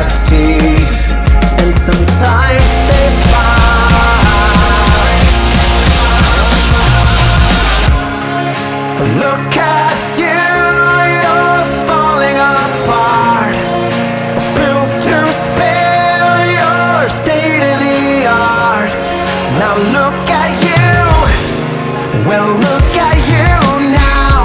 have teeth, and sometimes they bite. Look at you, you're falling apart, built to spare your state of the art. Now look at you, well look at you now.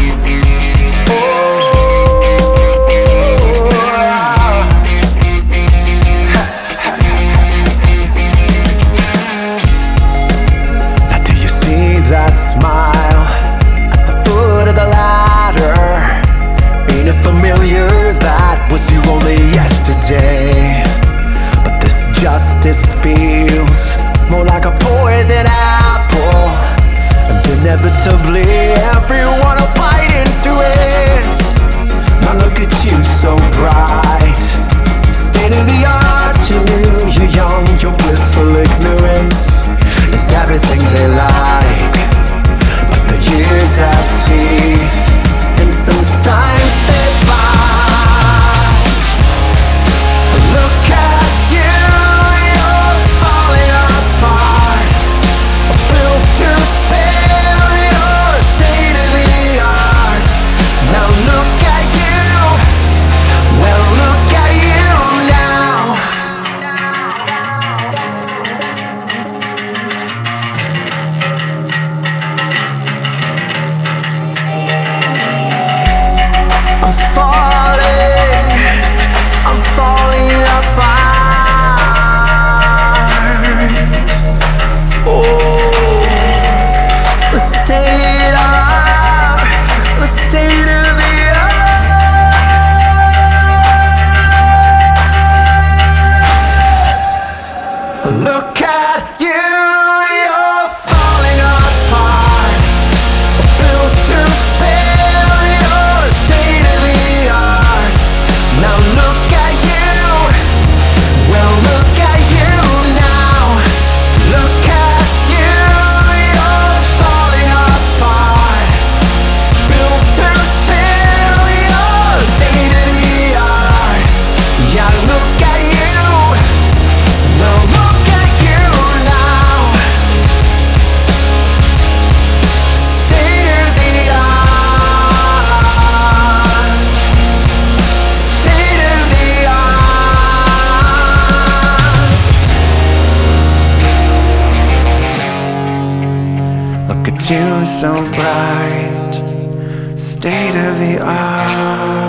Now do you see that smile at the foot of the ladder? Ain't it familiar? That was you only yesterday. But this justice feels more like a poison apple, and inevitably everyone will bite into it. Now look at you, so bright, state of the art. You knew you're young, your blissful ignorance is everything they like. But the years have teeth, and sometimes they bite. Look at you, you're falling apart, built to spare your state of the art. Now look at you, well look at you now. I'm falling apart. Oh, the state of the art. Look at you, you're falling apart, built to spare your state of the art. Now look at you, well look at you now. Look at you, you're falling apart, built to spare your state of the art. Yeah, look at you, well look at you now. State of the art, state of the art. Look at you, so bright, state of the art.